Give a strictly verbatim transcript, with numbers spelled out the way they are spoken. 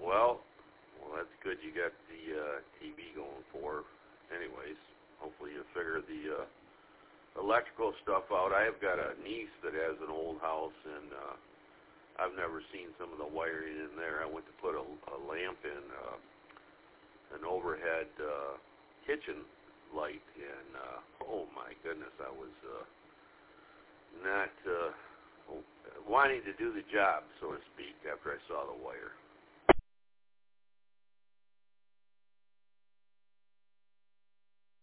well, well, that's good. You got the uh, T V going for. Anyways, hopefully you figure the uh, electrical stuff out. I have got a niece that has an old house, and uh, I've never seen some of the wiring in there. I went to put a, a lamp in, uh, an overhead uh, kitchen light, and uh, oh my goodness, I was uh, not uh, wanting to do the job, so to speak, after I saw the wire.